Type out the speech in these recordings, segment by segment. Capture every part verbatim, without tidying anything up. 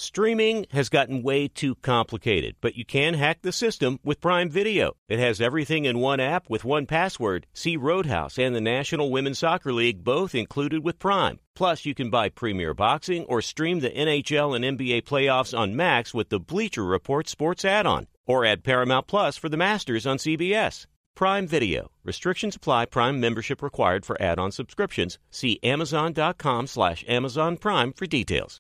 Streaming has gotten way too complicated, but you can hack the system with Prime Video. It has everything in one app with one password. See Roadhouse and the National Women's Soccer League both included with Prime. Plus, you can buy Premier Boxing or stream the N H L and N B A playoffs on Max with the Bleacher Report Sports add-on. Or add Paramount Plus for the Masters on C B S. Prime Video. Restrictions apply. Prime membership required for add-on subscriptions. See Amazon.com slash Amazon Prime for details.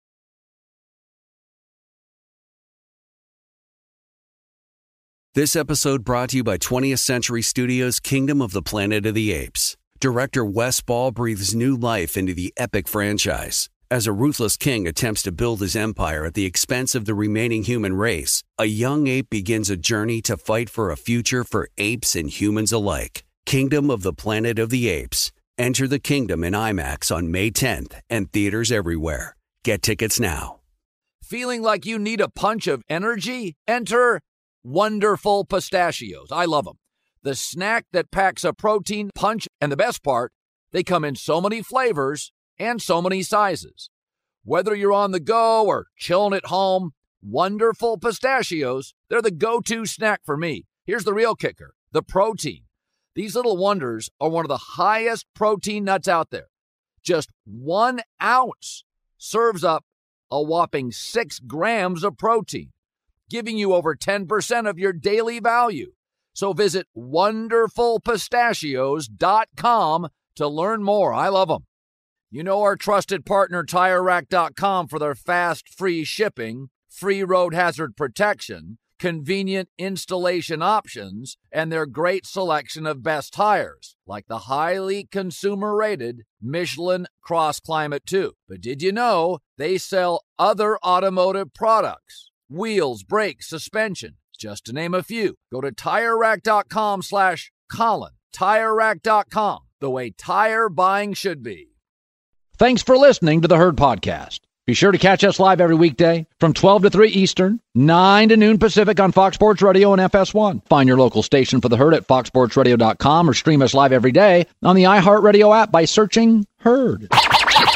This episode brought to you by twentieth Century Studios' Kingdom of the Planet of the Apes. Director Wes Ball breathes new life into the epic franchise. As a ruthless king attempts to build his empire at the expense of the remaining human race, a young ape begins a journey to fight for a future for apes and humans alike. Kingdom of the Planet of the Apes. Enter the kingdom in IMAX on May tenth and theaters everywhere. Get tickets now. Feeling like you need a punch of energy? Enter Wonderful Pistachios. I love them. The snack that packs a protein punch, and the best part, they come in so many flavors and so many sizes. Whether you're on the go or chilling at home, Wonderful Pistachios, they're the go-to snack for me. Here's the real kicker, the protein. These little wonders are one of the highest protein nuts out there. Just one ounce serves up a whopping six grams of protein, giving you over ten percent of your daily value. So visit wonderful pistachios dot com to learn more. I love them. You know our trusted partner, Tire Rack dot com, for their fast, free shipping, free road hazard protection, convenient installation options, and their great selection of best tires, like the highly consumer-rated Michelin Cross Climate two. But did you know they sell other automotive products? Wheels, brakes, suspension, just to name a few. Go to Tire Rack dot com slash Colin. Tire Rack dot com, the way tire buying should be. Thanks for listening to the Herd Podcast. Be sure to catch us live every weekday from twelve to three Eastern, nine to noon Pacific on Fox Sports Radio and F S one. Find your local station for the Herd at fox sports radio dot com or stream us live every day on the iHeartRadio app by searching Herd. Now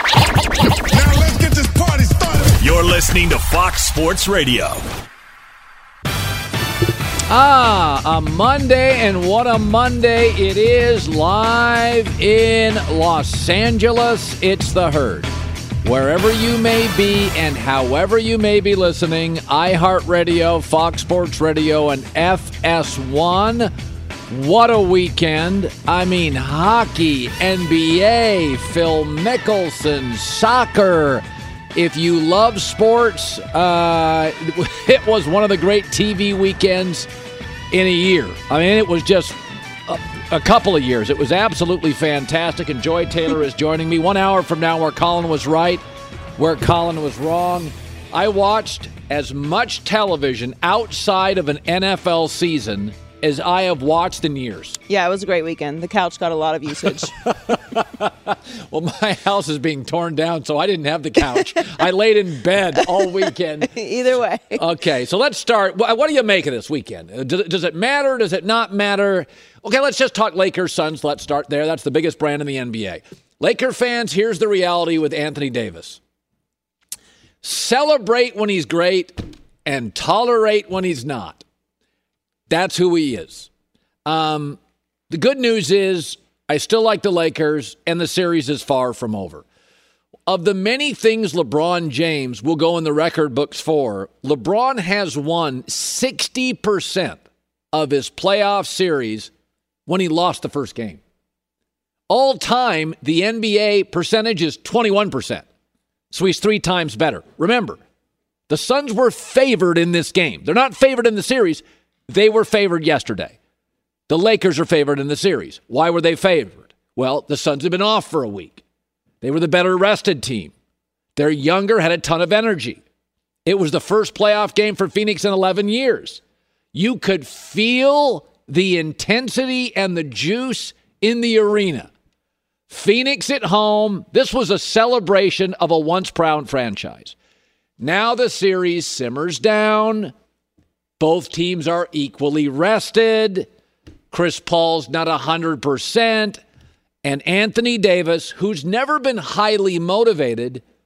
let's get this party started. You're listening to Fox Sports Radio. Ah, a Monday, and what a Monday it is, live in Los Angeles. It's the Herd. Wherever you may be and however you may be listening, iHeartRadio, Fox Sports Radio, and F S one. What a weekend. I mean, hockey, N B A, Phil Mickelson, soccer. If you love sports, uh, it was one of the great T V weekends in a year. I mean, it was just a, a couple of years. It was absolutely fantastic, and Joy Taylor is joining me one hour from now where Colin was right, where Colin was wrong. I watched as much television outside of an N F L season as I have watched in years. Yeah, it was a great weekend. The couch got a lot of usage. Well, my house is being torn down, so I didn't have the couch. I laid in bed all weekend. Either way. Okay, so let's start. What do you make of this weekend? Does it, does it matter? Does it not matter? Okay, let's just talk Lakers Suns. Let's start there. That's the biggest brand in the N B A. Laker fans, here's the reality with Anthony Davis. Celebrate when he's great and tolerate when he's not. That's who he is. Um, the good news is I still like the Lakers, and the series is far from over. Of the many things LeBron James will go in the record books for, LeBron has won sixty percent of his playoff series when he lost the first game. All time, the N B A percentage is twenty-one percent. So he's three times better. Remember, the Suns were favored in this game. They're not favored in the series. They were favored yesterday. The Lakers are favored in the series. Why were they favored? Well, the Suns have been off for a week. They were the better rested team. They're younger, had a ton of energy. It was the first playoff game for Phoenix in eleven years. You could feel the intensity and the juice in the arena. Phoenix at home. This was a celebration of a once proud franchise. Now the series simmers down. Both teams are equally rested. Chris Paul's not one hundred percent. And Anthony Davis, who's never been highly motivated,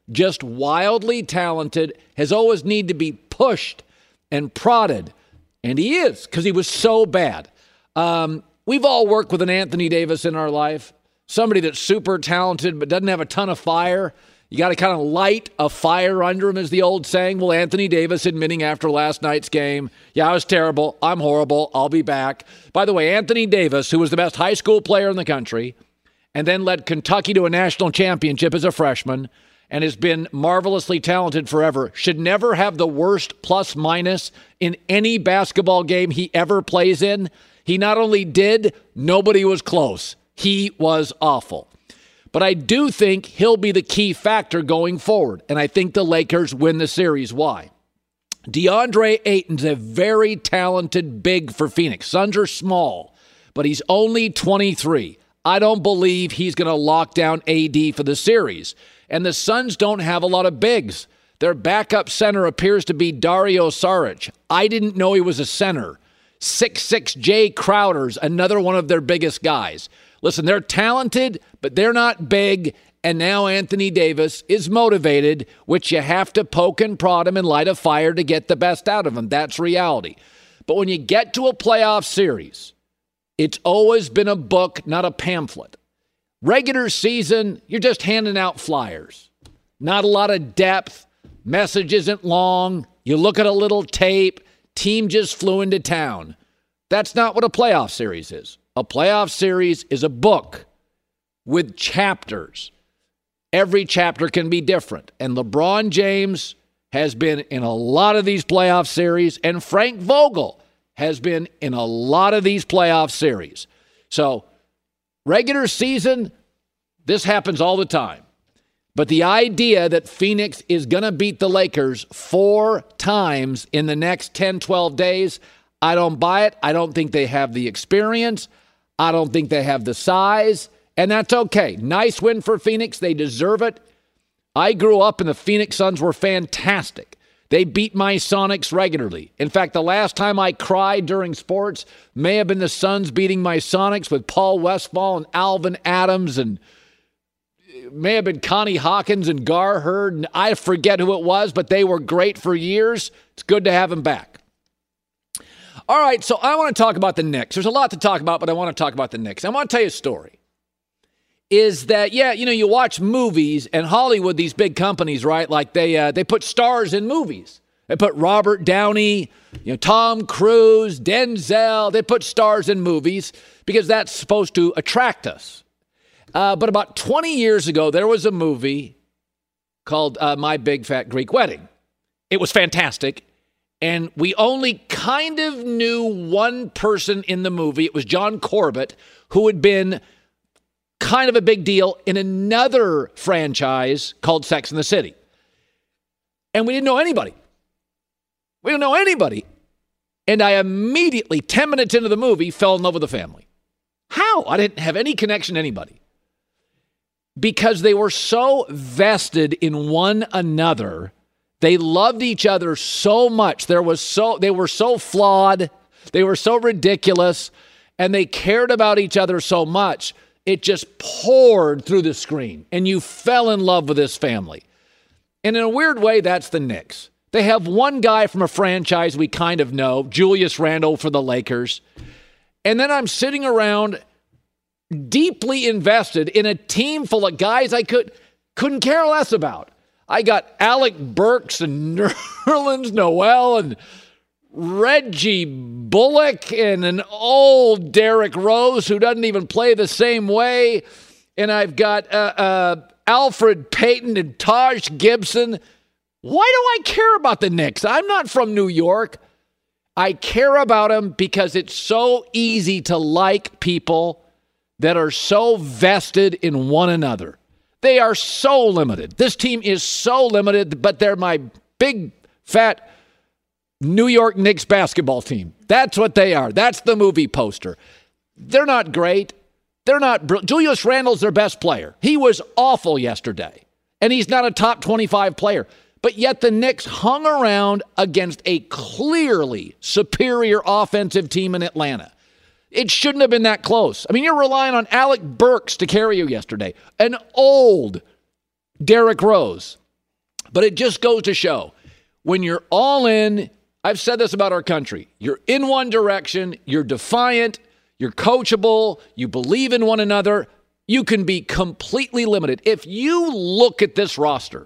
just wildly talented, has always needed to be pushed and prodded. And he is, because he was so bad. Um, we've all worked with an Anthony Davis in our life, somebody that's super talented but doesn't have a ton of fire. You got to kind of light a fire under him, is the old saying. Well, Anthony Davis admitting after last night's game, yeah, I was terrible. I'm horrible. I'll be back. By the way, Anthony Davis, who was the best high school player in the country and then led Kentucky to a national championship as a freshman and has been marvelously talented forever, should never have the worst plus minus in any basketball game he ever plays in. He not only did, nobody was close. He was awful. But I do think he'll be the key factor going forward, and I think the Lakers win the series. Why? DeAndre Ayton's a very talented big for Phoenix. Suns are small, but he's only twenty-three. I don't believe he's going to lock down A D for the series. And the Suns don't have a lot of bigs. Their backup center appears to be Dario Saric. I didn't know he was a center. six six Jay Crowder's another one of their biggest guys. Listen, they're talented, but they're not big. And now Anthony Davis is motivated, which you have to poke and prod him and light a fire to get the best out of him. That's reality. But when you get to a playoff series, it's always been a book, not a pamphlet. Regular season, you're just handing out flyers. Not a lot of depth. Message isn't long. You look at a little tape. Team just flew into town. That's not what a playoff series is. A playoff series is a book with chapters. Every chapter can be different. And LeBron James has been in a lot of these playoff series, and Frank Vogel has been in a lot of these playoff series. So, regular season, this happens all the time. But the idea that Phoenix is going to beat the Lakers four times in the next ten, twelve days, I don't buy it. I don't think they have the experience. I don't think they have the size. And that's okay. Nice win for Phoenix. They deserve it. I grew up and the Phoenix Suns were fantastic. They beat my Sonics regularly. In fact, the last time I cried during sports may have been the Suns beating my Sonics with Paul Westphal and Alvin Adams, and it may have been Connie Hawkins and Gar Hurd, and I forget who it was, but they were great for years. It's good to have them back. All right, so I want to talk about the Knicks. There's a lot to talk about, but I want to talk about the Knicks. I want to tell you a story. Is that, yeah, you know, you watch movies and Hollywood, these big companies, right? Like they uh, they put stars in movies. They put Robert Downey, you know, Tom Cruise, Denzel. They put stars in movies because that's supposed to attract us. Uh, but about twenty years ago, there was a movie called uh, My Big Fat Greek Wedding. It was fantastic. And we only kind of knew one person in the movie. It was John Corbett, who had been kind of a big deal in another franchise called Sex and the City. And we didn't know anybody. We didn't know anybody. And I immediately, ten minutes into the movie, fell in love with the family. How? I didn't have any connection to anybody. Because they were so vested in one another. They loved each other so much. There was so they were so flawed. They were so ridiculous. And they cared about each other so much. It just poured through the screen, and you fell in love with this family. And in a weird way, that's the Knicks. They have one guy from a franchise we kind of know, Julius Randle for the Lakers. And then I'm sitting around deeply invested in a team full of guys I could, couldn't care less about. I got Alec Burks and Nerlens Noel and Reggie Bullock and an old Derrick Rose who doesn't even play the same way. And I've got uh, uh, Alfred Payton and Taj Gibson. Why do I care about the Knicks? I'm not from New York. I care about them because it's so easy to like people that are so vested in one another. They are so limited. This team is so limited, but they're my big, fat New York Knicks basketball team. That's what they are. That's the movie poster. They're not great. They're not br- Julius Randle's their best player. He was awful yesterday, and he's not a top twenty-five player. But yet the Knicks hung around against a clearly superior offensive team in Atlanta. It shouldn't have been that close. I mean, you're relying on Alec Burks to carry you yesterday. An old Derrick Rose. But it just goes to show, when you're all in, I've said this about our country, you're in one direction, you're defiant, you're coachable, you believe in one another, you can be completely limited. If you look at this roster,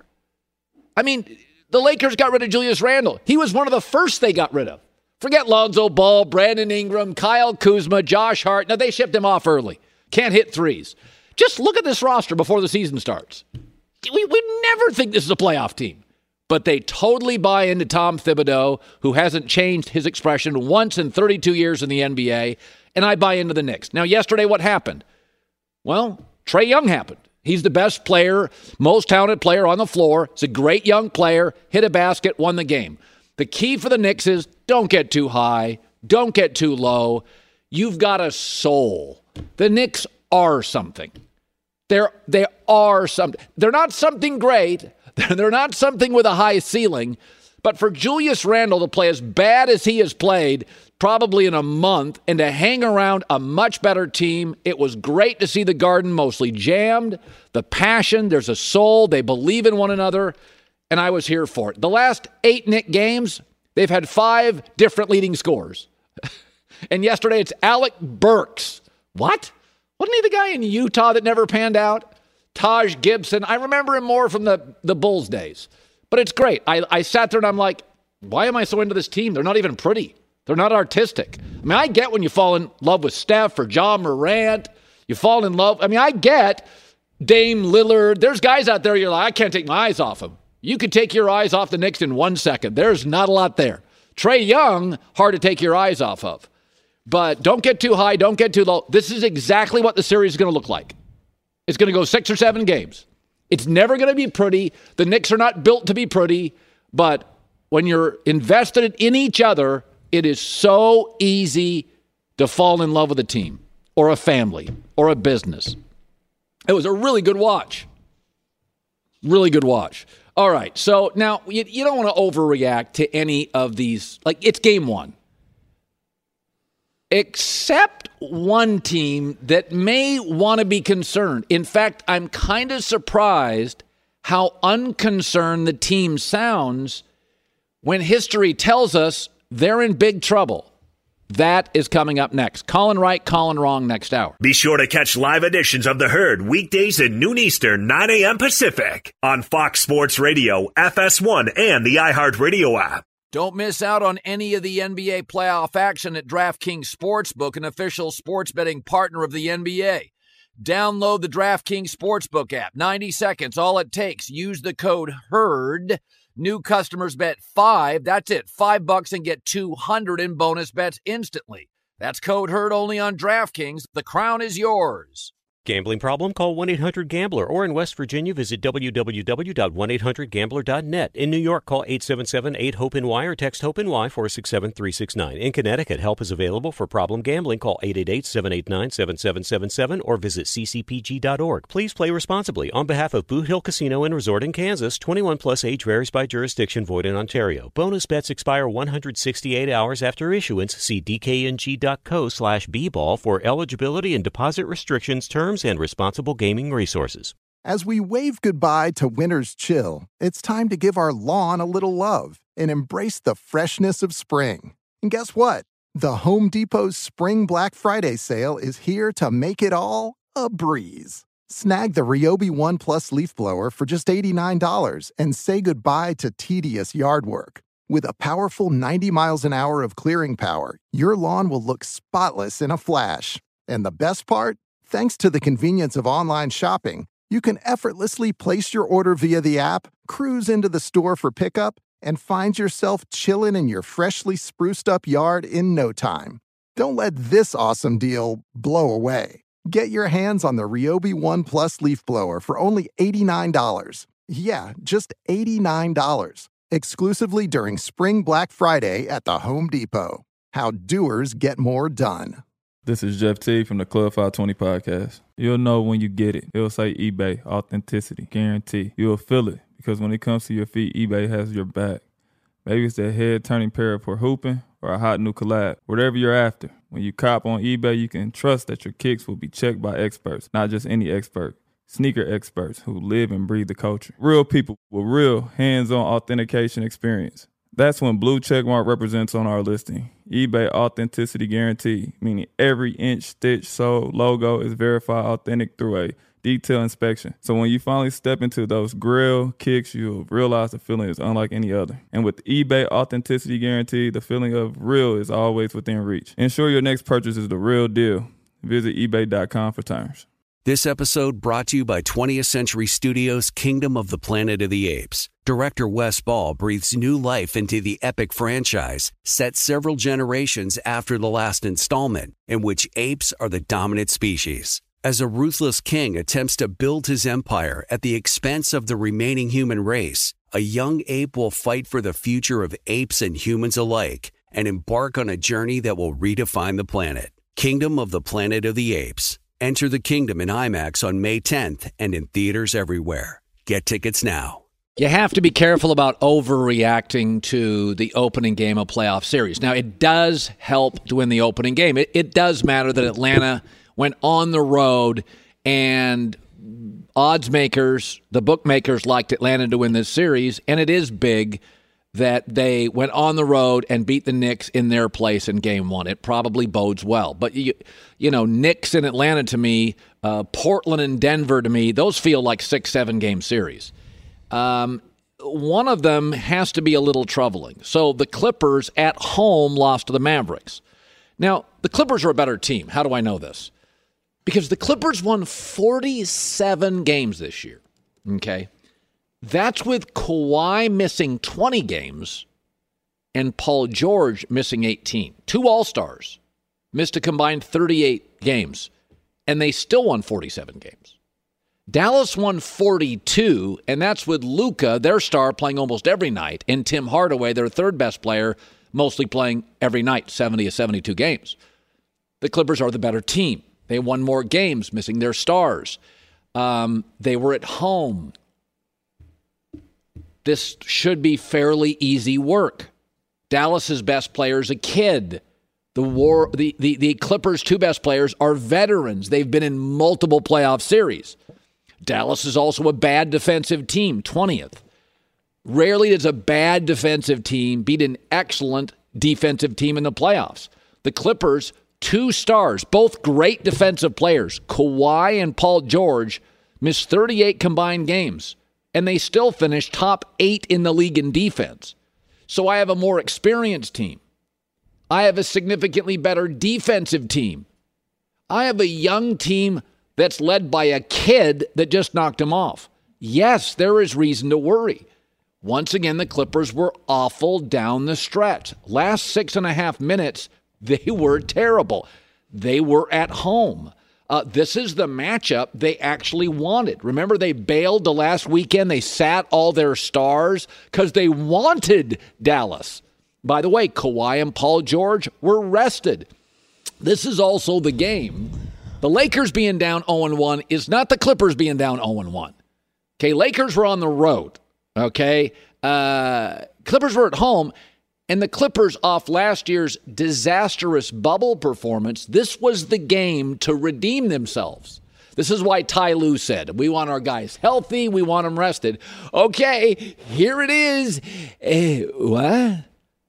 I mean, the Lakers got rid of Julius Randle. He was one of the first they got rid of. Forget Lonzo Ball, Brandon Ingram, Kyle Kuzma, Josh Hart. Now, they shipped him off early. Can't hit threes. Just look at this roster before the season starts. We would never think this is a playoff team. But they totally buy into Tom Thibodeau, who hasn't changed his expression once in thirty-two years in the N B A, and I buy into the Knicks. Now, yesterday, what happened? Well, Trae Young happened. He's the best player, most talented player on the floor. He's a great young player, hit a basket, won the game. The key for the Knicks is don't get too high, don't get too low. You've got a soul. The Knicks are something. They're, they are something. They're not something great. They're not something with a high ceiling, but for Julius Randle to play as bad as he has played probably in a month and to hang around a much better team, it was great to see the Garden mostly jammed, the passion, there's a soul, they believe in one another, and I was here for it. The last eight Knick games, they've had five different leading scorers. And yesterday it's Alec Burks. What? Wasn't he the guy in Utah that never panned out? Taj Gibson. I remember him more from the, the Bulls days. But it's great. I, I sat there and I'm like, why am I so into this team? They're not even pretty. They're not artistic. I mean, I get when you fall in love with Steph or Ja Morant. You fall in love. I mean, I get Dame Lillard. There's guys out there you're like, I can't take my eyes off them. You could take your eyes off the Knicks in one second. There's not a lot there. Trae Young, hard to take your eyes off of. But don't get too high. Don't get too low. This is exactly what the series is going to look like. It's going to go six or seven games. It's never going to be pretty. The Knicks are not built to be pretty, but when you're invested in each other, it is so easy to fall in love with a team or a family or a business. It was a really good watch. Really good watch. All right, so now you, you don't want to overreact to any of these. Like, it's game one. Except one team that may want to be concerned. In fact, I'm kind of surprised how unconcerned the team sounds when history tells us they're in big trouble. That is coming up next. Colin Wright, Colin Wrong, next hour. Be sure to catch live editions of The Herd weekdays at noon Eastern, nine a.m. Pacific on Fox Sports Radio, F S one, and the iHeartRadio app. Don't miss out on any of the N B A playoff action at DraftKings Sportsbook, an official sports betting partner of the N B A. Download the DraftKings Sportsbook app. ninety seconds, all it takes. Use the code HERD. New customers bet five. That's it. Five bucks and get two hundred in bonus bets instantly. That's code HERD only on DraftKings. The crown is yours. Gambling problem? Call one eight hundred gambler, or in West Virginia, visit w w w dot one eight hundred gambler dot net. In New York, call eight seven seven eight hope N Y or text HOPE-NY four six seven three six nine. In Connecticut, help is available for problem gambling. Call eight eight eight seven eight nine seven seven seven seven or visit c c p g dot org. Please play responsibly. On behalf of Boot Hill Casino and Resort in Kansas, twenty-one plus age varies by jurisdiction, void in Ontario. Bonus bets expire one hundred sixty-eight hours after issuance. See d k n g dot co slash b ball for eligibility and deposit restrictions, terms, and responsible gaming resources. As we wave goodbye to winter's chill, it's time to give our lawn a little love and embrace the freshness of spring. And guess what? The Home Depot's Spring Black Friday sale is here to make it all a breeze. Snag the Ryobi One Plus leaf blower for just eighty-nine dollars and say goodbye to tedious yard work. With a powerful ninety miles an hour of clearing power, your lawn will look spotless in a flash. And the best part? Thanks to the convenience of online shopping, you can effortlessly place your order via the app, cruise into the store for pickup, and find yourself chilling in your freshly spruced up yard in no time. Don't let this awesome deal blow away. Get your hands on the Ryobi One Plus leaf blower for only eighty-nine dollars. Yeah, just eighty-nine dollars. Exclusively during Spring Black Friday at the Home Depot. How doers get more done. This is Jeff T from the Club five twenty podcast. You'll know when you get it. It'll say eBay, authenticity, guarantee. You'll feel it because when it comes to your feet, eBay has your back. Maybe it's that head-turning pair for hooping or a hot new collab. Whatever you're after, when you cop on eBay, you can trust that your kicks will be checked by experts, not just any expert. sneaker experts who live and breathe the culture. Real people with real hands-on authentication experience. That's when blue checkmark represents on our listing. eBay Authenticity Guarantee, meaning every inch, stitch, sole, logo is verified authentic through a detailed inspection. So when you finally step into those grill kicks, you'll realize the feeling is unlike any other. And with eBay Authenticity Guarantee, the feeling of real is always within reach. Ensure your next purchase is the real deal. Visit ebay dot com for terms. This episode brought to you by twentieth Century Studios' Kingdom of the Planet of the Apes. Director Wes Ball breathes new life into the epic franchise, set several generations after the last installment, in which apes are the dominant species. As a ruthless king attempts to build his empire at the expense of the remaining human race, a young ape will fight for the future of apes and humans alike and embark on a journey that will redefine the planet. Kingdom of the Planet of the Apes. Enter the kingdom in IMAX on May tenth and in theaters everywhere. Get tickets now. You have to be careful about overreacting to the opening game of playoff series. Now, it does help to win the opening game. It, it does matter that Atlanta went on the road, and odds makers, the bookmakers, liked Atlanta to win this series, and it is big that they went on the road and beat the Knicks in their place in game one. It probably bodes well. But, you, you know, Knicks and Atlanta to me, uh, Portland and Denver to me, those feel like six, seven-game series. Um, one of them has to be a little troubling. So the Clippers at home lost to the Mavericks. Now, the Clippers are a better team. How do I know this? Because the Clippers won forty-seven games this year, okay? That's with Kawhi missing twenty games and Paul George missing eighteen. Two All-Stars missed a combined thirty-eight games, and they still won forty-seven games. Dallas won forty-two, and that's with Luka, their star, playing almost every night, and Tim Hardaway, their third-best player, mostly playing every night, seventy to seventy-two games. The Clippers are the better team. They won more games, missing their stars. Um, they were at home. This should be fairly easy work. Dallas's best player is a kid. The war, the, the, the Clippers' two best players are veterans. They've been in multiple playoff series. Dallas is also a bad defensive team, twentieth. Rarely does a bad defensive team beat an excellent defensive team in the playoffs. The Clippers, two stars, both great defensive players, Kawhi and Paul George, missed thirty-eight combined games, and they still finished top eight in the league in defense. So I have a more experienced team. I have a significantly better defensive team. I have a young team that's led by a kid that just knocked him off. Yes, there is reason to worry. Once again, the Clippers were awful down the stretch. Last six and a half minutes, they were terrible. They were at home. Uh, this is the matchup they actually wanted. Remember, they bailed the last weekend. They sat all their stars because they wanted Dallas. By the way, Kawhi and Paul George were rested. This is also the game. The Lakers being down oh and one is not the Clippers being down oh and one. Okay, Lakers were on the road. Okay, uh, Clippers were at home, and the Clippers, off last year's disastrous bubble performance, this was the game to redeem themselves. This is why Ty Lue said, we want our guys healthy, we want them rested. Okay, here it is. Uh, what?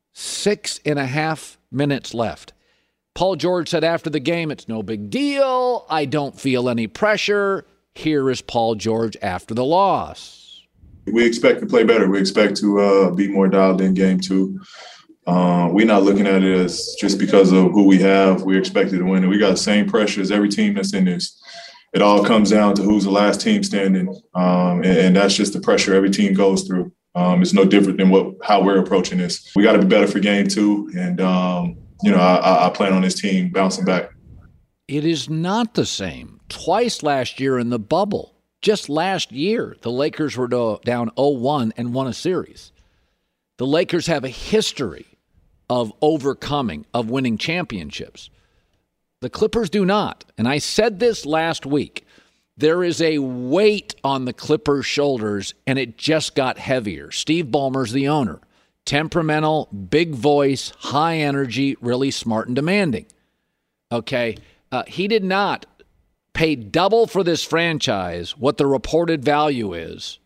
Six and a half minutes left. Paul George said after the game, it's no big deal. I don't feel any pressure. Here is Paul George after the loss. We expect to play better. We expect to uh, be more dialed in game two. Uh, we're not looking at it as just because of who we have. We're expected to win it. We got the same pressure as every team that's in this. It all comes down to who's the last team standing, um, and, and that's just the pressure every team goes through. Um, it's no different than what how we're approaching this. We got to be better for game two, and um, you know I, I plan on this team bouncing back. It is not the same. Twice last year in the bubble. Just last year, the Lakers were down oh one and won a series. The Lakers have a history of overcoming, of winning championships. The Clippers do not. And I said this last week. There is a weight on the Clippers' shoulders, and it just got heavier. Steve Ballmer's the owner. Temperamental, big voice, high energy, really smart and demanding. Okay? Uh, he did not pay double for this franchise what the reported value is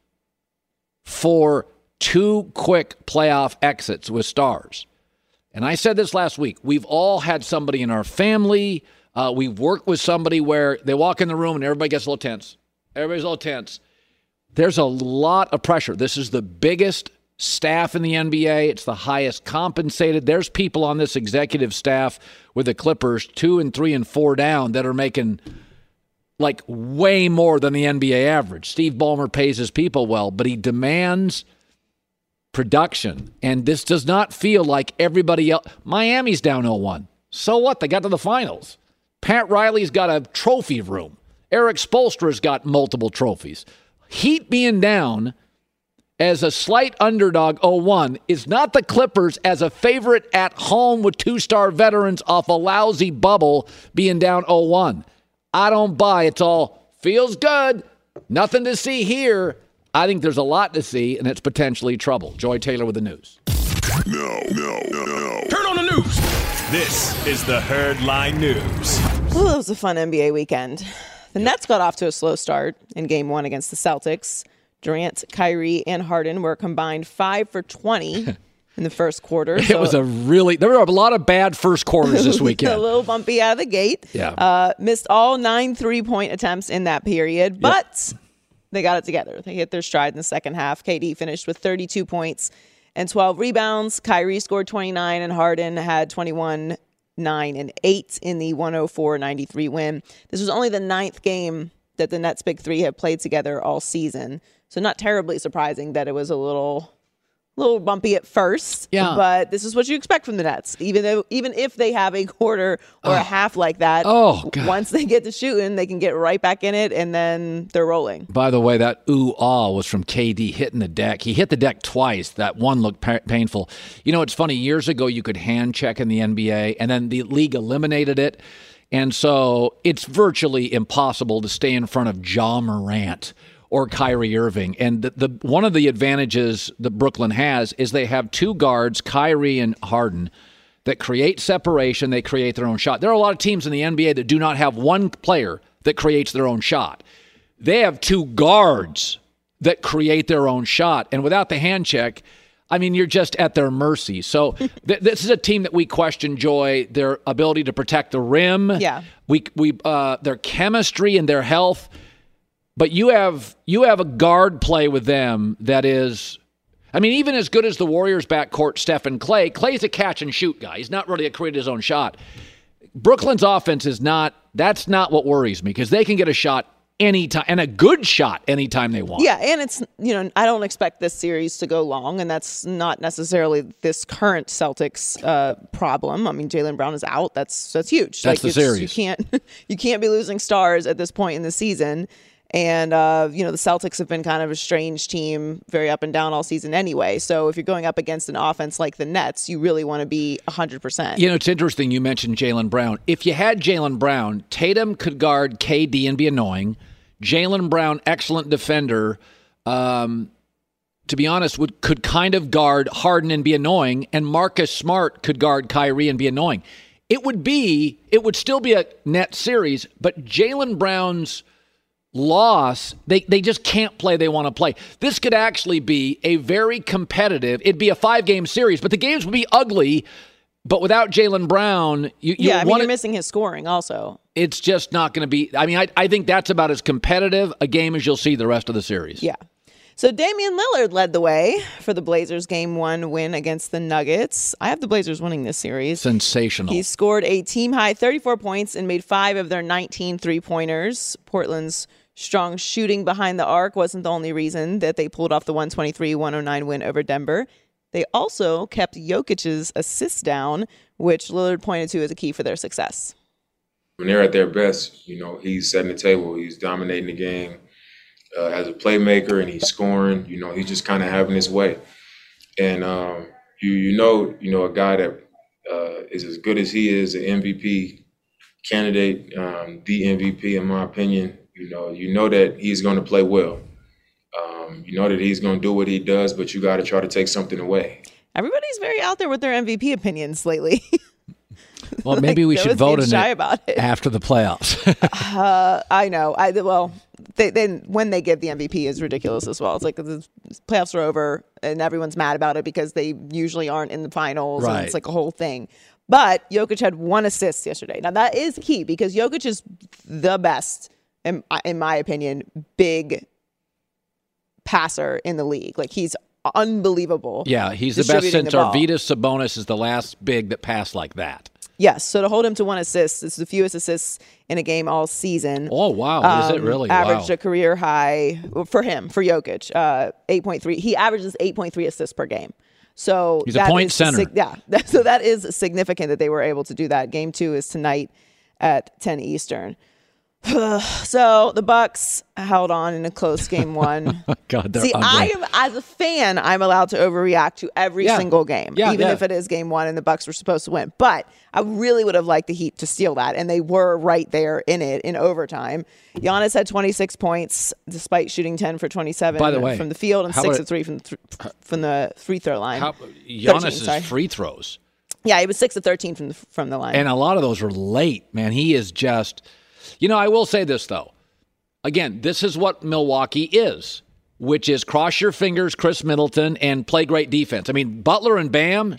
for two quick playoff exits with stars. And I said this last week. We've all had somebody in our family. Uh, we've worked with somebody where they walk in the room and everybody gets a little tense. Everybody's a little tense. There's a lot of pressure. This is the biggest staff in the N B A. It's the highest compensated. There's people on this executive staff with the Clippers, two and three and four down, that are making like way more than the N B A average. Steve Ballmer pays his people well, but he demands production. And this does not feel like everybody else. Miami's down oh one. So what? They got to the finals. Pat Riley's got a trophy room. Eric Spoelstra's got multiple trophies. Heat being down as a slight underdog oh one is not the Clippers as a favorite at home with two-star veterans off a lousy bubble being down oh one. I don't buy. It's all feels good. Nothing to see here. I think there's a lot to see, and it's potentially trouble. Joy Taylor with the news. No, no, no, no. Turn on the news. This is the Herd Line News. Ooh, it was a fun N B A weekend. The Nets got off to a slow start in game one against the Celtics. Durant, Kyrie, and Harden were combined five for twenty in the first quarter. It so was a really, there were a lot of bad first quarters this weekend. A little bumpy out of the gate. Yeah. Uh, missed all nine three-point attempts in that period, but yep. They got it together. They hit their stride in the second half. K D finished with thirty-two points and twelve rebounds. Kyrie scored twenty-nine, and Harden had twenty-one, nine, and eight in the one oh four ninety-three win. This was only the ninth game that the Nets' big three have played together all season. So not terribly surprising that it was a little little bumpy at first. Yeah. But this is what you expect from the Nets. Even though, even if they have a quarter or oh. a half like that, oh, God. Once they get to shooting, they can get right back in it, and then they're rolling. By the way, that ooh-ah was from K D hitting the deck. He hit the deck twice. That one looked pa- painful. You know, it's funny. Years ago, you could hand check in the N B A, and then the league eliminated it. And so it's virtually impossible to stay in front of Ja Morant or Kyrie Irving. And the, the one of the advantages that Brooklyn has is they have two guards, Kyrie and Harden, that create separation. They create their own shot. There are a lot of teams in the N B A that do not have one player that creates their own shot. They have two guards that create their own shot. And without the hand check, I mean, you're just at their mercy. So th- this is a team that we question, Joy, their ability to protect the rim. Yeah. We we uh, their chemistry and their health. But you have you have a guard play with them that is, I mean, even as good as the Warriors' backcourt, Steph and Clay, Clay's a catch-and-shoot guy. He's not really a create his own shot. Brooklyn's offense is not, that's not what worries me, because they can get a shot anytime, and a good shot anytime they want. Yeah, and it's, you know, I don't expect this series to go long, and that's not necessarily this current Celtics uh, problem. I mean, Jaylen Brown is out. That's that's huge. That's like, the series. You can't, you can't be losing stars at this point in the season. And, uh, you know, the Celtics have been kind of a strange team, very up and down all season anyway. So if you're going up against an offense like the Nets, you really want to be one hundred percent. You know, it's interesting you mentioned Jaylen Brown. If you had Jaylen Brown, Tatum could guard K D and be annoying. Jaylen Brown, excellent defender, um, to be honest, would could kind of guard Harden and be annoying. And Marcus Smart could guard Kyrie and be annoying. It would be, it would still be a net series, but Jaylen Brown's loss, they, they just can't play they want to play. This could actually be a very competitive, it'd be a five-game series, but the games would be ugly. But without Jaylen Brown, you, you yeah, I mean, want you're missing his scoring also. It's just not going to be, I mean, I, I think that's about as competitive a game as you'll see the rest of the series. Yeah. So Damian Lillard led the way for the Blazers' game one win against the Nuggets. I have the Blazers winning this series. Sensational. He scored a team-high thirty-four points and made five of their nineteen three-pointers. Portland's strong shooting behind the arc wasn't the only reason that they pulled off the one twenty-three one oh nine win over Denver. They also kept Jokic's assists down, which Lillard pointed to as a key for their success. When they're at their best, you know, he's setting the table. He's dominating the game uh, as a playmaker, and he's scoring. You know, he's just kind of having his way. And um, you you know, you know, a guy that uh, is as good as he is, an M V P candidate, um, the M V P in my opinion. You know, you know that he's going to play well. Um, you know that he's going to do what he does, but you got to try to take something away. Everybody's very out there with their M V P opinions lately. Well, like, maybe we should vote in shy it, about it after the playoffs. uh, I know. I well, they, they when they give the M V P is ridiculous as well. It's like the playoffs are over and everyone's mad about it because they usually aren't in the finals. Right. And it's like a whole thing. But Jokic had one assist yesterday. Now that is key because Jokic is the best, in, in my opinion, big passer in the league. Like he's unbelievable. Yeah, he's the best since the Arvydas Sabonis is the last big that passed like that. Yes, so to hold him to one assist, it's the fewest assists in a game all season. Oh, wow. Um, is it really? Averaged wow. a career high for him, for Jokic, uh, eight point three. He averages eight point three assists per game. So he's a point center. Sig- yeah, so that is significant that they were able to do that. Game two is tonight at ten Eastern. So the Bucks held on in a close game one. God, they're See, ugly. I am as a fan, I'm allowed to overreact to every Yeah. single game, Yeah, even yeah. if it is game one and the Bucks were supposed to win. But I really would have liked the Heat to steal that, and they were right there in it in overtime. Giannis had twenty-six points despite shooting ten for twenty-seven By the way, from the field and how six about- of three from the th- from the free throw line. How, thirteen, Giannis's sorry. free throws. Yeah, he was six of thirteen from the from the line. And a lot of those were late, man. He is just, you know, I will say this, though. Again, this is what Milwaukee is, which is cross your fingers, Chris Middleton, and play great defense. I mean, Butler and Bam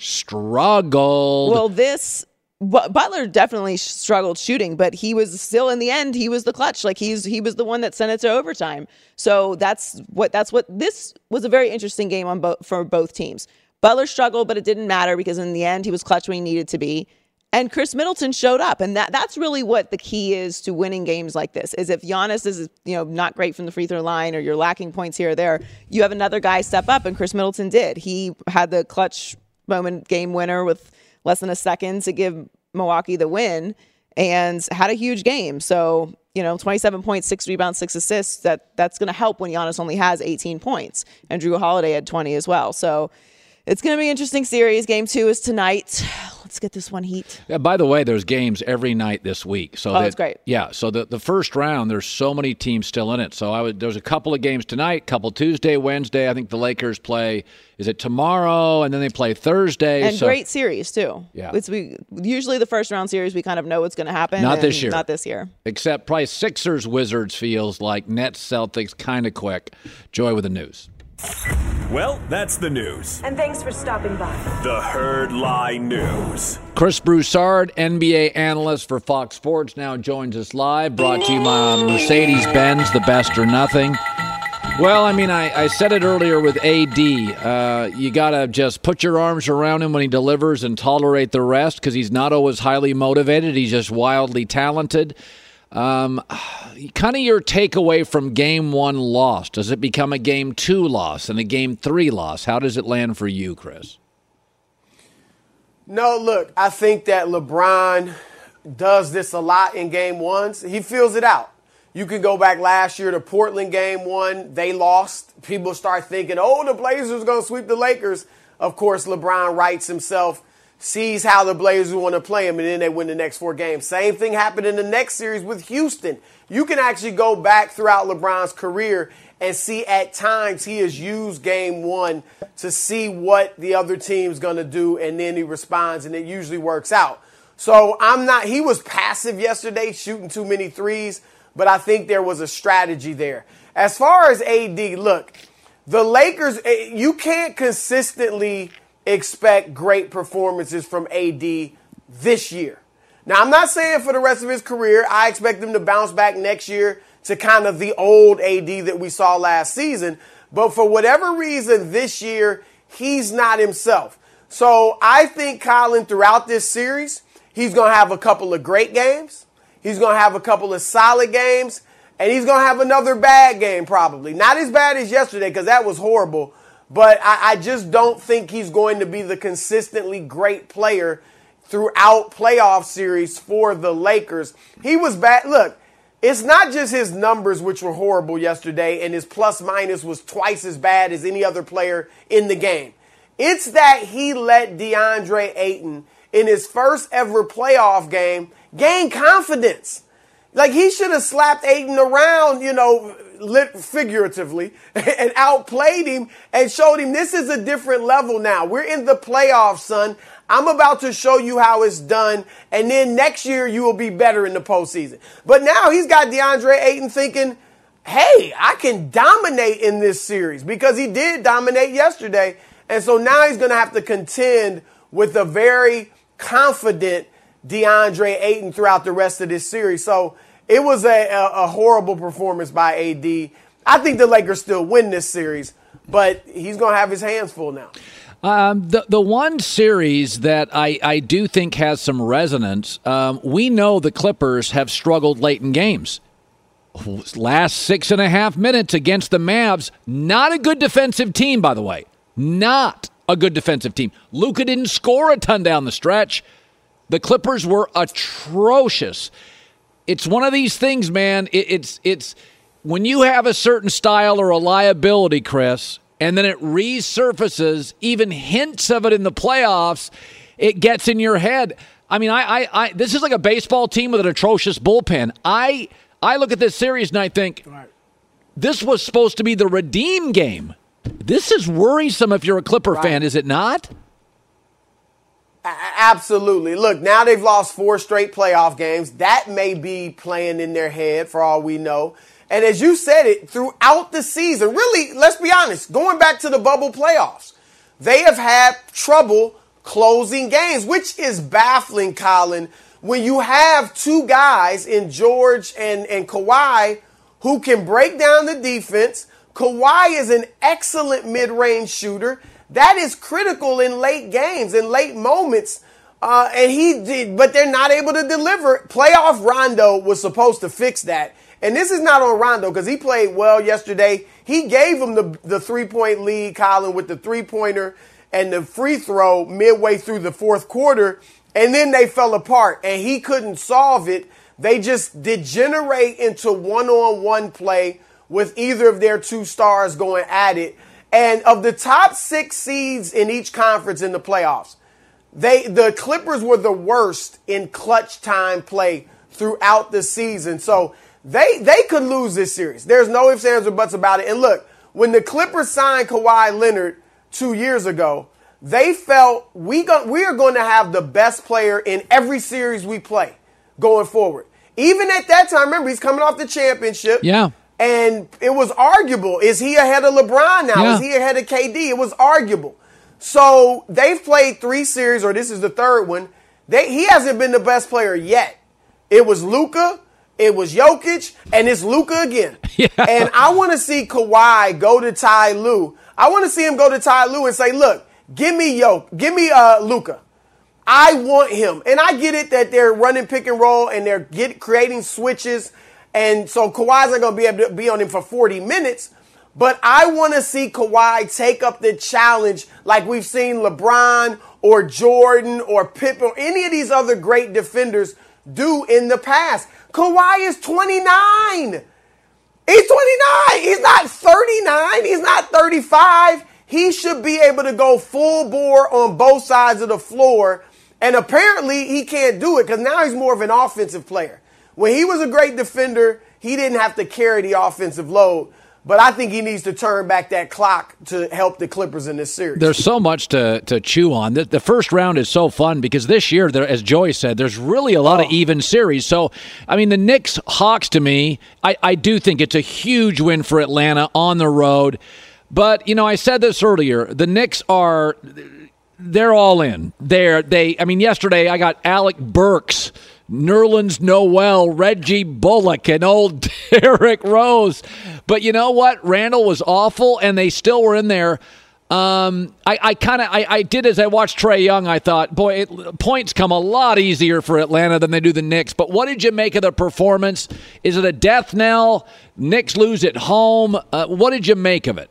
struggled. Well, this but Butler definitely struggled shooting, but he was still in the end. He was the clutch. Like he's he was the one that sent it to overtime. So that's what that's what this was a very interesting game on both for both teams. Butler struggled, but it didn't matter because in the end he was clutch when he needed to be. And Chris Middleton showed up, and that that's really what the key is to winning games like this. Is if Giannis is you know not great from the free throw line, or you're lacking points here or there, you have another guy step up, and Chris Middleton did. He had the clutch moment game winner with less than a second to give Milwaukee the win, and had a huge game. So you know, twenty-seven points, six rebounds, six assists. That that's going to help when Giannis only has eighteen points, and Drew Holiday had twenty as well. So it's going to be an interesting series. Game two is tonight. Let's get this one Heat. Yeah, by the way, there's games every night this week. So oh, that, that's great. Yeah, so the, the first round, there's so many teams still in it. So I would, there's a couple of games tonight, couple Tuesday, Wednesday. I think the Lakers play, is it tomorrow? And then they play Thursday. And so, great series, too. Yeah. It's we usually the first round series, we kind of know what's going to happen. Not this year. Not this year. Except probably Sixers, Wizards feels like Nets, Celtics, kind of quick. Joy with the news. Well, that's the news. And thanks for stopping by. The Herd Lie News. Chris Broussard, N B A analyst for Fox Sports, now joins us live. Brought to you by Mercedes-Benz, the best or nothing. Well, I mean, I, I said it earlier with A D. Uh, you got to just put your arms around him when he delivers and tolerate the rest because he's not always highly motivated. He's just wildly talented. Um, kind of your takeaway from game one loss. Does it become a game two loss and a game three loss? How does it land for you, Chris? No, look, I think that LeBron does this a lot in game ones. He feels it out. You can go back last year to Portland game one. They lost. People start thinking, oh, the Blazers are going to sweep the Lakers. Of course, LeBron writes himself, sees how the Blazers want to play him, and then they win the next four games. Same thing happened in the next series with Houston. You can actually go back throughout LeBron's career and see at times he has used game one to see what the other team's going to do, and then he responds, and it usually works out. So I'm not – he was passive yesterday, shooting too many threes, but I think there was a strategy there. As far as A D, look, the Lakers – you can't consistently – expect great performances from A D this year. Now, I'm not saying for the rest of his career. I expect him to bounce back next year to kind of the old A D that we saw last season. But for whatever reason, this year, he's not himself. So I think Colin, throughout this series, he's going to have a couple of great games. He's going to have a couple of solid games. And he's going to have another bad game probably. Not as bad as yesterday because that was horrible. But I, I just don't think he's going to be the consistently great player throughout playoff series for the Lakers. He was bad. Look, it's not just his numbers, which were horrible yesterday, and his plus minus was twice as bad as any other player in the game. It's that he let DeAndre Ayton, in his first ever playoff game, gain confidence. Like, he should have slapped Ayton around, you know, lit figuratively, and outplayed him and showed him this is a different level now. We're in the playoffs, son. I'm about to show you how it's done, and then next year you will be better in the postseason. But now he's got DeAndre Ayton thinking, hey, I can dominate in this series, because he did dominate yesterday. And so now he's going to have to contend with a very confident DeAndre Ayton throughout the rest of this series. So it was a, a, a horrible performance by A D. I think the Lakers still win this series, but he's going to have his hands full now. Um, the the one series that I, I do think has some resonance, um, we know the Clippers have struggled late in games. Last six and a half minutes against the Mavs, not a good defensive team, by the way. Not a good defensive team. Luka didn't score a ton down the stretch. The Clippers were atrocious. It's one of these things, man. It, it's it's when you have a certain style or a liability, Chris, and then it resurfaces, even hints of it in the playoffs, it gets in your head. I mean, I, I, I this is like a baseball team with an atrocious bullpen. I I look at this series and I think, this was supposed to be the redeem game. This is worrisome if you're a Clipper right. fan, is it not? Absolutely. Look, now they've lost four straight playoff games. That may be playing in their head for all we know. And as you said it, throughout the season, really, let's be honest, going back to the bubble playoffs, they have had trouble closing games, which is baffling, Colin, when you have two guys in George and, and Kawhi who can break down the defense. Kawhi is an excellent mid-range shooter. That is critical in late games, in late moments. Uh, and he did, but they're not able to deliver. Playoff Rondo was supposed to fix that. And this is not on Rondo because he played well yesterday. He gave him the, the three-point lead, Colin, with the three-pointer and the free throw midway through the fourth quarter. And then they fell apart, and he couldn't solve it. They just degenerate into one-on-one play with either of their two stars going at it. And of the top six seeds in each conference in the playoffs, they the Clippers were the worst in clutch time play throughout the season. So they they could lose this series. There's no ifs, ands, or buts about it. And look, when the Clippers signed Kawhi Leonard two years ago, they felt we go, we are going to have the best player in every series we play going forward. Even at that time, remember, he's coming off the championship. Yeah. And it was arguable. Is he ahead of LeBron now? Yeah. Is he ahead of K D? It was arguable. So they've played three series, or this is the third one. They, he hasn't been the best player yet. It was Luka, it was Jokic, and it's Luka again. Yeah. And I want to see Kawhi go to Ty Lue. I want to see him go to Ty Lue and say, look, give me Jok, give me uh, Luka. I want him. And I get it that they're running pick and roll and they're get, creating switches. And so Kawhi's not going to be able to be on him for forty minutes. But I want to see Kawhi take up the challenge like we've seen LeBron or Jordan or Pippen or any of these other great defenders do in the past. Kawhi is twenty-nine. He's twenty-nine. He's not thirty-nine. He's not thirty-five. He should be able to go full bore on both sides of the floor. And apparently he can't do it because now he's more of an offensive player. When he was a great defender, he didn't have to carry the offensive load. But I think he needs to turn back that clock to help the Clippers in this series. There's so much to, to chew on. The, the first round is so fun because this year, there, as Joey said, there's really a lot oh. of even series. So, I mean, the Knicks-Hawks, to me, I, I do think it's a huge win for Atlanta on the road. But, you know, I said this earlier. The Knicks are – they're all in. They're, they, I mean, yesterday I got Alec Burks, Nerlens Noel, Reggie Bullock, and old Derrick Rose. But you know what? Randall was awful, and they still were in there. Um, I, I kind of I, I did as I watched Trae Young, I thought, boy, it, points come a lot easier for Atlanta than they do the Knicks. But what did you make of the performance? Is it a death knell? Knicks lose at home. Uh, what did you make of it?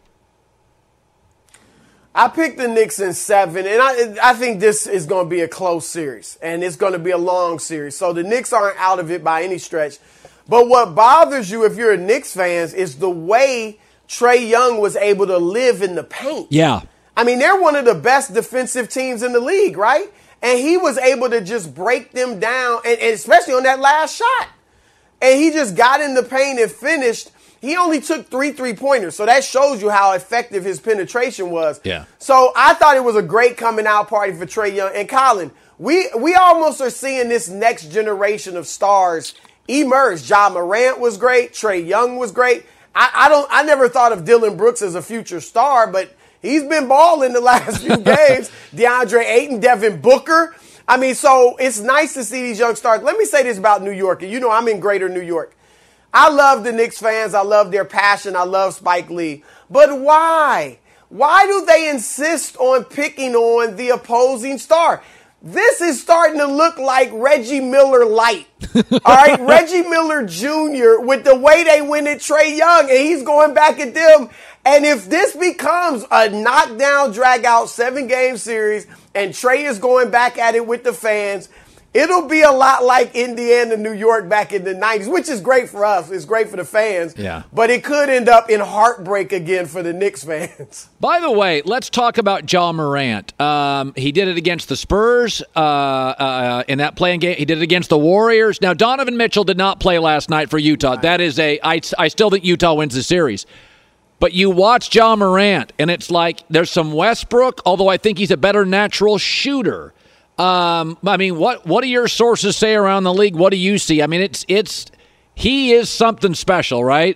I picked the Knicks in seven, and I I think this is going to be a close series, and it's going to be a long series. So the Knicks aren't out of it by any stretch. But what bothers you if you're a Knicks fan is the way Trae Young was able to live in the paint. Yeah. I mean, they're one of the best defensive teams in the league, right? And he was able to just break them down, and, and especially on that last shot. and he just got in the paint and finished. He only took three three-pointers, so that shows you how effective his penetration was. Yeah. So I thought it was a great coming out party for Trae Young. And Colin, we we almost are seeing this next generation of stars emerge. Ja Morant was great. Trae Young was great. I, I don't. I never thought of Dylan Brooks as a future star, but he's been balling the last few games. DeAndre Ayton, Devin Booker. I mean, so it's nice to see these young stars. Let me say this about New York. And you know I'm in greater New York. I love the Knicks fans. I love their passion. I love Spike Lee. But why? Why do they insist on picking on the opposing star? This is starting to look like Reggie Miller light. All right, Reggie Miller Junior with the way they win at Trae Young, and he's going back at them. And if this becomes a knockdown, drag-out seven-game series, and Trae is going back at it with the fans, it'll be a lot like Indiana, New York back in the nineties, which is great for us. It's great for the fans. Yeah. But it could end up in heartbreak again for the Knicks fans. By the way, let's talk about Ja Morant. Um, he did it against the Spurs uh, uh, in that playing game. He did it against the Warriors. Now, Donovan Mitchell did not play last night for Utah. Right. That is a I, I still think Utah wins the series. But you watch Ja Morant, and it's like there's some Westbrook, although I think he's a better natural shooter. Um, I mean, what what do your sources say around the league? What do you see? I mean, it's it's he is something special, right?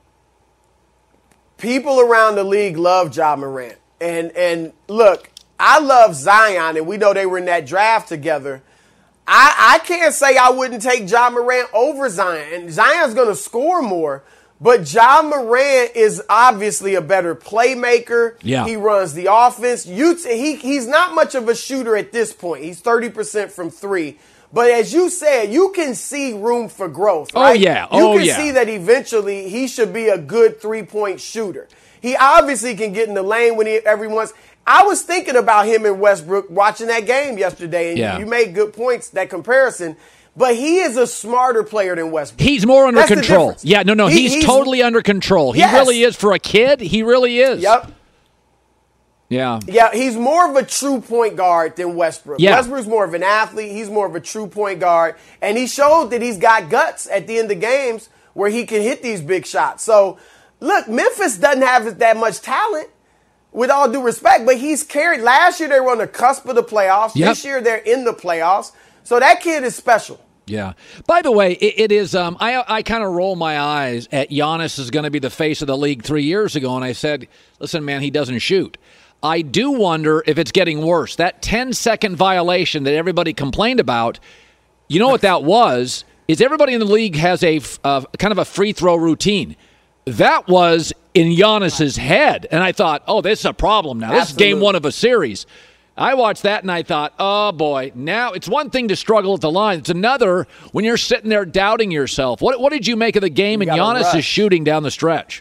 People around the league love Ja Morant. And and look, I love Zion, and we know they were in that draft together. I, I can't say I wouldn't take Ja Morant over Zion. And Zion's going to score more. But Ja Morant is obviously a better playmaker. Yeah. He runs the offense. You t- he He's not much of a shooter at this point. He's thirty percent from three. But as you said, you can see room for growth, right? Oh, yeah. You oh, can yeah. see that eventually he should be a good three-point shooter. He obviously can get in the lane when he every once. I was thinking about him and Westbrook watching that game yesterday, and yeah. you made good points, that comparison. But he is a smarter player than Westbrook. He's more under That's control. Yeah, no, no, he, he's, he's totally under control. He yes. really is for a kid. He really is. Yep. Yeah. Yeah, he's more of a true point guard than Westbrook. Yeah. Westbrook's more of an athlete. He's more of a true point guard. And he showed that he's got guts at the end of games where he can hit these big shots. So, look, Memphis doesn't have that much talent, with all due respect, but he's carried. Last year they were on the cusp of the playoffs. Yep. This year they're in the playoffs. So that kid is special. Yeah. By the way, it, it is. Um, I I kind of roll my eyes at Giannis is going to be the face of the league three years ago, and I said, "Listen, man, he doesn't shoot." I do wonder if it's getting worse. That ten-second violation that everybody complained about. You know what that was? Is everybody in the league has a uh, kind of a free throw routine. That was in Giannis's head, and I thought, "Oh, this is a problem now. This Absolutely. is game one of a series." I watched that and I thought, oh, boy, now it's one thing to struggle at the line. It's another when you're sitting there doubting yourself. What what did you make of the game You and gotta Giannis rush. is shooting down the stretch?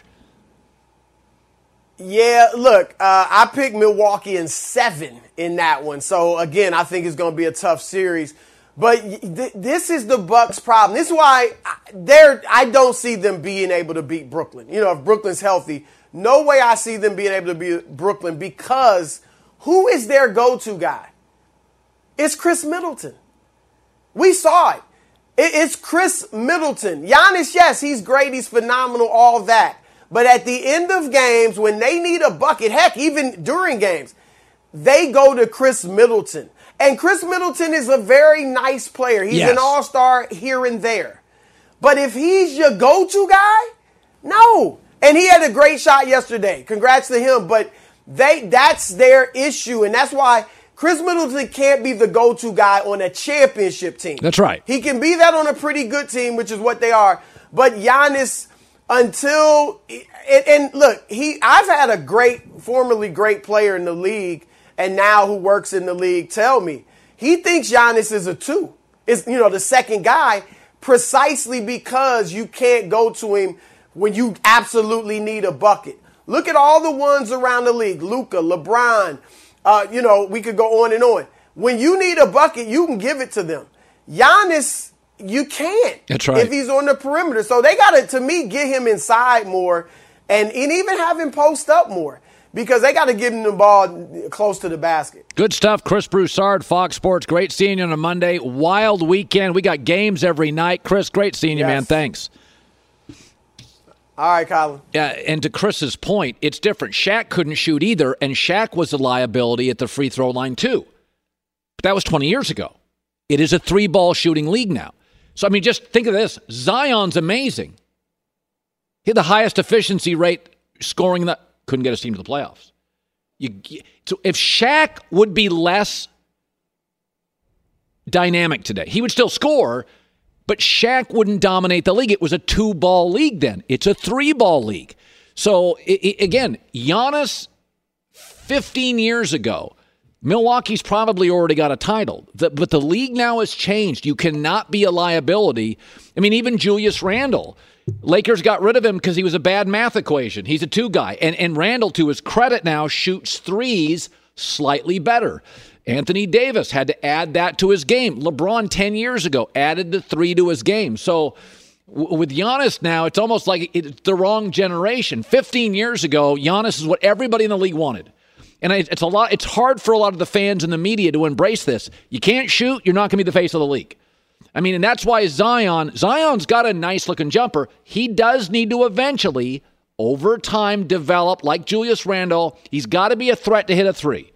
Yeah, look, uh, I picked Milwaukee in seven in that one. So, again, I think it's going to be a tough series. But th- this is the Bucks' problem. This is why I, they're, I don't see them being able to beat Brooklyn. You know, if Brooklyn's healthy, no way I see them being able to beat Brooklyn because – who is their go-to guy? It's Chris Middleton. We saw it. it. It's Chris Middleton. Giannis, yes, he's great. He's phenomenal, all that. But at the end of games, when they need a bucket, heck, even during games, they go to Chris Middleton. And Chris Middleton is a very nice player. He's Yes. an all-star here and there. But if he's your go-to guy, no. And he had a great shot yesterday. Congrats to him. But They that's their issue, and that's why Chris Middleton can't be the go-to guy on a championship team. That's right. He can be that on a pretty good team, which is what they are. But Giannis, until and, and look, he I've had a great, formerly great player in the league, and now who works in the league tell me he thinks Giannis is a two. Is you know the second guy, precisely because you can't go to him when you absolutely need a bucket. Look at all the ones around the league, Luka, LeBron, uh, you know, we could go on and on. When you need a bucket, you can give it to them. Giannis, you can't. That's right. If he's on the perimeter. So they got to, to me, get him inside more and, and even have him post up more. because they got to give him the ball close to the basket. Good stuff. Chris Broussard, Fox Sports. Great seeing you on a Monday. Wild weekend. We got games every night. Chris, great seeing you, yes. man. Thanks. All right, Colin. Yeah, and to Chris's point, it's different. Shaq couldn't shoot either, and Shaq was a liability at the free throw line too. But that was twenty years ago. It is a three-ball shooting league now. So, I mean, just think of this. Zion's amazing. He had the highest efficiency rate scoring that. Couldn't get his team to the playoffs. You, so if Shaq would be less dynamic today, he would still score, but Shaq wouldn't dominate the league. It was a two-ball league then. It's a three-ball league. So, it, it, again, Giannis fifteen years ago, Milwaukee's probably already got a title. The, but the league now has changed. You cannot be a liability. I mean, even Julius Randle, Lakers got rid of him because he was a bad math equation. He's a two guy. And, and Randle, to his credit now, shoots threes slightly better. Anthony Davis had to add that to his game. LeBron ten years ago added the three to his game. So w- with Giannis now, it's almost like it's the wrong generation. fifteen years ago, Giannis is what everybody in the league wanted. And it's a lot. It's hard for a lot of the fans and the media to embrace this. You can't shoot, you're not going to be the face of the league. I mean, and that's why Zion, Zion's got a nice-looking jumper. He does need to eventually, over time, develop, like Julius Randle. He's got to be a threat to hit a three.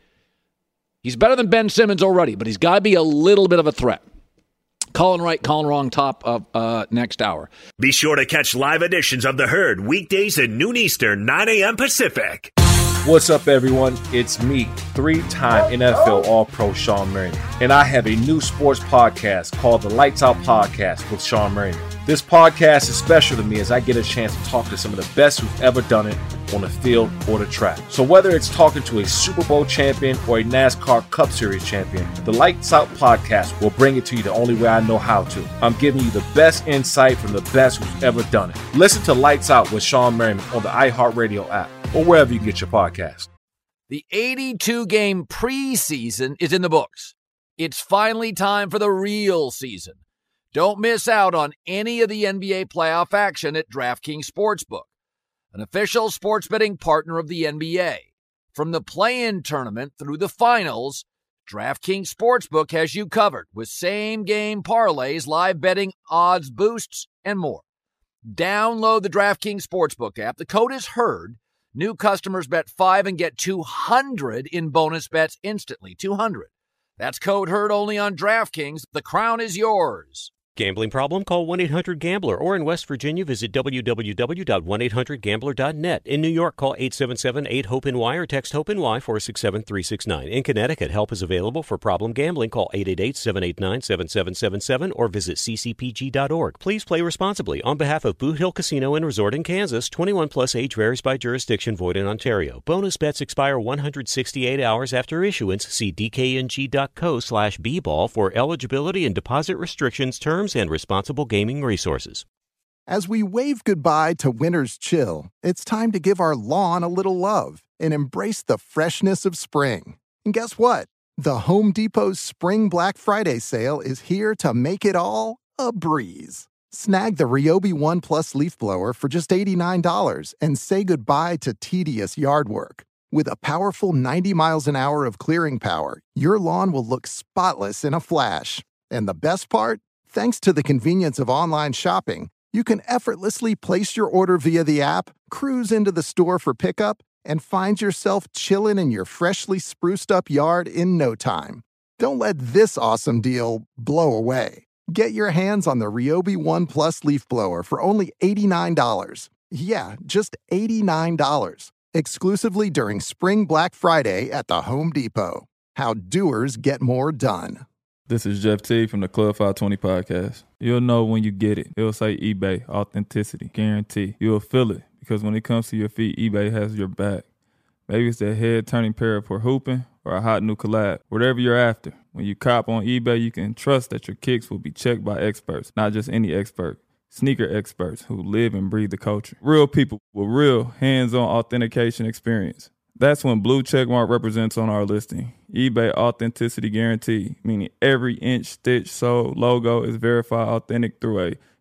He's better than Ben Simmons already, but he's got to be a little bit of a threat. Calling right, calling wrong, top of uh, next hour. Be sure to catch live editions of The Herd weekdays at noon Eastern, nine a.m. Pacific. What's up, everyone? It's me, three-time N F L All-Pro Sean Merriman, and I have a new sports podcast called the Lights Out Podcast with Sean Merriman. This podcast is special to me as I get a chance to talk to some of the best who've ever done it on the field or the track. So whether it's talking to a Super Bowl champion or a NASCAR Cup Series champion, the Lights Out Podcast will bring it to you the only way I know how to. I'm giving you the best insight from the best who's ever done it. Listen to Lights Out with Sean Merriman on the iHeartRadio app or wherever you get your podcast. The eighty-two game preseason is in the books. It's finally time for the real season. Don't miss out on any of the N B A playoff action at DraftKings Sportsbook, an official sports betting partner of the N B A. From the play-in tournament through the finals, DraftKings Sportsbook has you covered with same-game parlays, live betting, odds boosts, and more. Download the DraftKings Sportsbook app. The code is HERD. New customers bet five and get two hundred in bonus bets instantly. two hundred. That's code HERD only on DraftKings. The crown is yours. Gambling problem? Call one eight hundred gambler, or in West Virginia, visit w w w dot one eight hundred gambler dot net. In New York, call eight seven seven eight hope N Y or text HOPE-NY four six seven three six nine. In Connecticut, help is available for problem gambling. Call eight eight eight seven eight nine seven seven seven seven or visit c c p g dot org. Please play responsibly. On behalf of Boot Hill Casino and Resort in Kansas, twenty-one plus age varies by jurisdiction, void in Ontario. Bonus bets expire one hundred sixty-eight hours after issuance. See d k n g dot co slash b ball for eligibility and deposit restrictions, terms, and responsible gaming resources. As we wave goodbye to winter's chill, it's time to give our lawn a little love and embrace the freshness of spring. And guess what? The Home Depot's Spring Black Friday sale is here to make it all a breeze. Snag the Ryobi One Plus leaf blower for just eighty-nine dollars and say goodbye to tedious yard work. With a powerful ninety miles an hour of clearing power, your lawn will look spotless in a flash. And the best part? Thanks to the convenience of online shopping, you can effortlessly place your order via the app, cruise into the store for pickup, and find yourself chilling in your freshly spruced up yard in no time. Don't let this awesome deal blow away. Get your hands on the Ryobi One Plus leaf blower for only eighty-nine dollars. Yeah, just eighty-nine dollars. Exclusively during Spring Black Friday at the Home Depot. How doers get more done. This is Jeff T from the Club five twenty podcast. You'll know when you get it. It'll say eBay, authenticity, guarantee. You'll feel it because when it comes to your feet, eBay has your back. Maybe it's that head-turning pair for hooping or a hot new collab. Whatever you're after, when you cop on eBay, you can trust that your kicks will be checked by experts, not just any expert. Sneaker experts who live and breathe the culture. Real people with real hands-on authentication experience. That's when blue checkmark represents on our listing. eBay Authenticity Guarantee, meaning every inch, stitch, sole, logo is verified authentic through a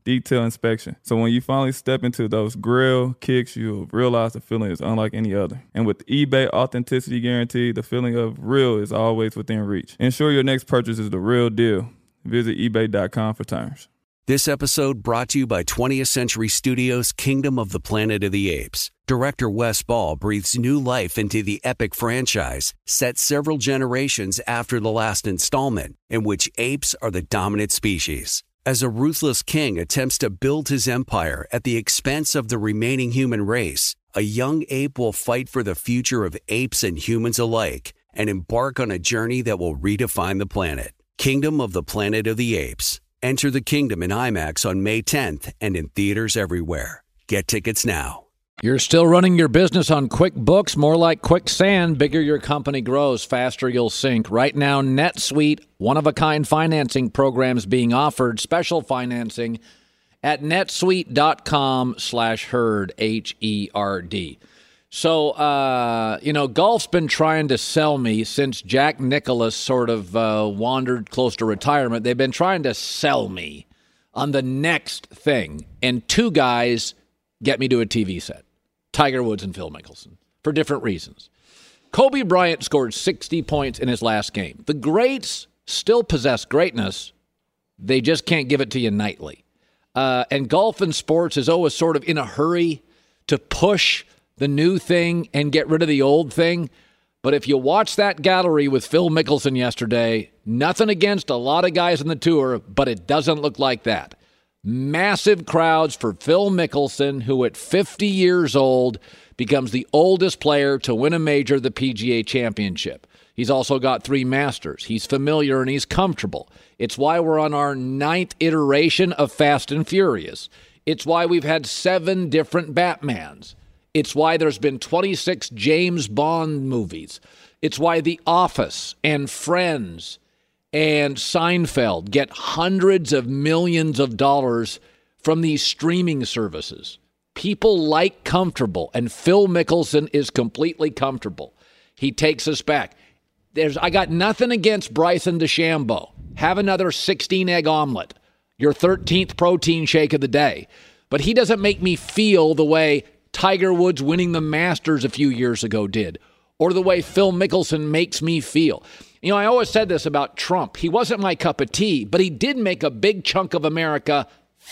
detailed inspection. So when you finally step into those grill kicks, you'll realize the feeling is unlike any other. And with eBay Authenticity Guarantee, the feeling of real is always within reach. Ensure your next purchase is the real deal. Visit ebay dot com for terms. This episode brought to you by twentieth Century Studios' Kingdom of the Planet of the Apes. Director Wes Ball breathes new life into the epic franchise, set several generations after the last installment, in which apes are the dominant species. As a ruthless king attempts to build his empire at the expense of the remaining human race, a young ape will fight for the future of apes and humans alike and embark on a journey that will redefine the planet. Kingdom of the Planet of the Apes. Enter the kingdom in IMAX on May tenth and in theaters everywhere. Get tickets now. You're still running your business on QuickBooks, more like quicksand. Bigger your company grows, faster you'll sink. Right now, NetSuite, one-of-a-kind financing programs being offered, special financing at netsuite.com slash herd, H E R D. So, uh, you know, golf's been trying to sell me since Jack Nicklaus sort of uh, wandered close to retirement. They've been trying to sell me on the next thing. And two guys get me to a T V set, Tiger Woods and Phil Mickelson, for different reasons. Kobe Bryant scored sixty points in his last game. The greats still possess greatness. They just can't give it to you nightly. Uh, and golf and sports is always sort of in a hurry to push the new thing and get rid of the old thing. But if you watch that gallery with Phil Mickelson yesterday, nothing against a lot of guys on the tour, but it doesn't look like that. Massive crowds for Phil Mickelson, who at fifty years old becomes the oldest player to win a major, the P G A Championship. He's also got three Masters. He's familiar and he's comfortable. It's why we're on our ninth iteration of Fast and Furious. It's why we've had seven different Batmans. It's why there's been twenty-six James Bond movies. It's why The Office and Friends and Seinfeld get hundreds of millions of dollars from these streaming services. People like comfortable, and Phil Mickelson is completely comfortable. He takes us back. There's, I got nothing against Bryson DeChambeau. Have another sixteen-egg omelet, your thirteenth protein shake of the day. But he doesn't make me feel the way Tiger Woods winning the Masters a few years ago did, or the way Phil Mickelson makes me feel. You know, I always said this about Trump. He wasn't my cup of tea, but he did make a big chunk of America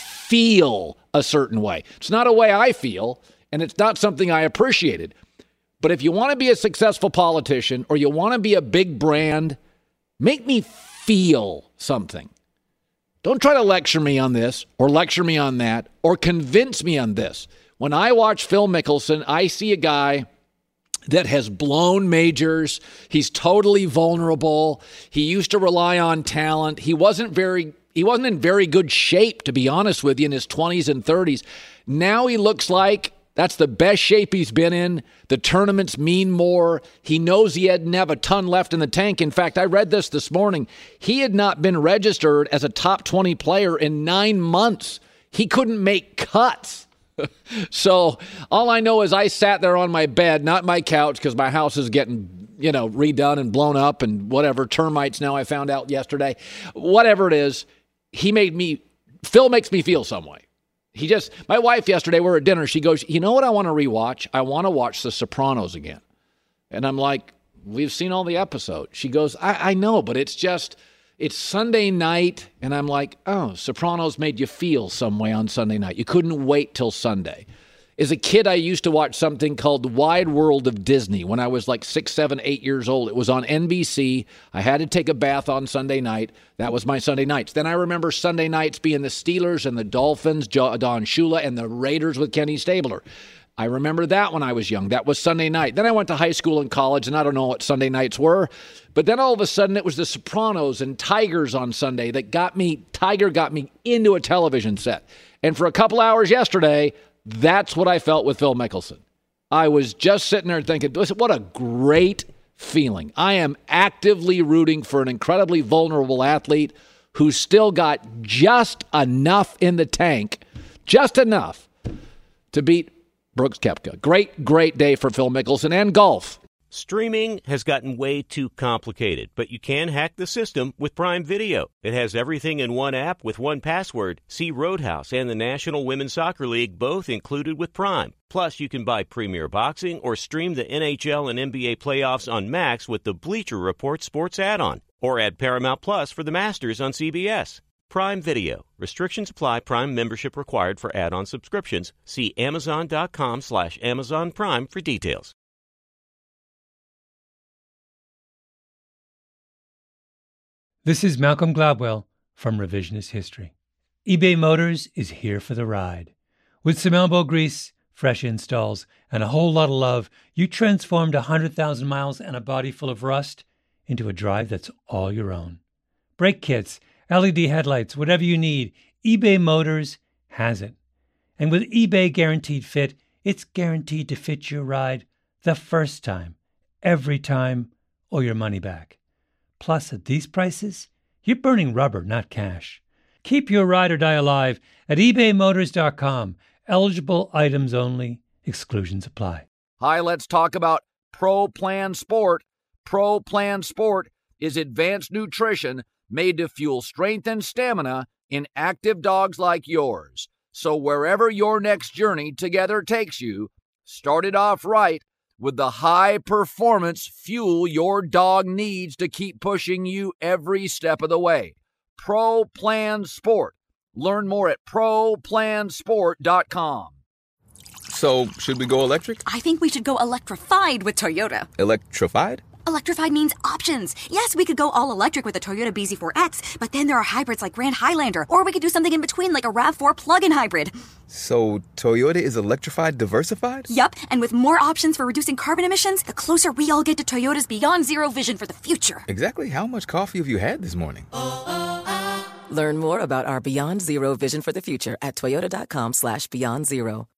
feel a certain way. It's not a way I feel, and it's not something I appreciated. But if you want to be a successful politician or you want to be a big brand, make me feel something. Don't try to lecture me on this or lecture me on that or convince me on this. When I watch Phil Mickelson, I see a guy that has blown majors. He's totally vulnerable. He used to rely on talent. He wasn't very he wasn't in very good shape, to be honest with you, in his twenties and thirties. Now he looks like that's the best shape he's been in. The tournaments mean more. He knows he hadn't have a ton left in the tank. In fact, I read this this morning. He had not been registered as a top twenty player in nine months. He couldn't make cuts. So all I know is I sat there on my bed, not my couch, because my house is getting, you know, redone and blown up and whatever. Termites now, I found out yesterday. Whatever it is, he made me, Phil makes me feel some way. He just, my wife yesterday, we were at dinner. She goes, you know what I want to rewatch? I want to watch The Sopranos again. And I'm like, we've seen all the episodes. She goes, I, I know, but it's just, it's Sunday night, and I'm like, oh, Sopranos made you feel some way on Sunday night. You couldn't wait till Sunday. As a kid, I used to watch something called The Wide World of Disney when I was like six, seven, eight years old. It was on N B C. I had to take a bath on Sunday night. That was my Sunday nights. Then I remember Sunday nights being the Steelers and the Dolphins, Don Shula, and the Raiders with Kenny Stabler. I remember that when I was young. That was Sunday night. Then I went to high school and college, and I don't know what Sunday nights were. But then all of a sudden, it was The Sopranos and Tigers on Sunday that got me, Tiger got me into a television set. And for a couple hours yesterday, that's what I felt with Phil Mickelson. I was just sitting there thinking, what a great feeling. I am actively rooting for an incredibly vulnerable athlete who's still got just enough in the tank, just enough to beat Brooks Koepka. Great, great day for Phil Mickelson and golf. Streaming has gotten way too complicated, but you can hack the system with Prime Video. It has everything in one app with one password. See Roadhouse and the National Women's Soccer League both included with Prime. Plus, you can buy Premier Boxing or stream the N H L and N B A playoffs on Max with the Bleacher Report Sports add-on. Or add Paramount Plus for the Masters on C B S. Prime Video. Restrictions apply. Prime membership required for add-on subscriptions. See Amazon.com slash Amazon Prime for details. This is Malcolm Gladwell from Revisionist History. eBay Motors is here for the ride. With some elbow grease, fresh installs, and a whole lot of love, you transformed one hundred thousand miles and a body full of rust into a drive that's all your own. Brake kits, L E D headlights, whatever you need, eBay Motors has it. And with eBay Guaranteed Fit, it's guaranteed to fit your ride the first time, every time, or your money back. Plus, at these prices, you're burning rubber, not cash. Keep your ride or die alive at ebay motors dot com. Eligible items only. Exclusions apply. Hi, let's talk about Pro Plan Sport. Pro Plan Sport is advanced nutrition made to fuel strength and stamina in active dogs like yours. So wherever your next journey together takes you, start it off right with the high-performance fuel your dog needs to keep pushing you every step of the way. Pro Plan Sport. Learn more at pro plan sport dot com. So, should we go electric? I think we should go electrified with Toyota. Electrified? Electrified means options. Yes, we could go all electric with the Toyota B Z four X, but then there are hybrids like Grand Highlander, or we could do something in between like a RAV four plug-in hybrid. So, Toyota is electrified diversified? Yup, and with more options for reducing carbon emissions, the closer we all get to Toyota's Beyond Zero vision for the future. Exactly how much coffee have you had this morning? Learn more about our Beyond Zero vision for the future at toyota dot com slash beyond zero.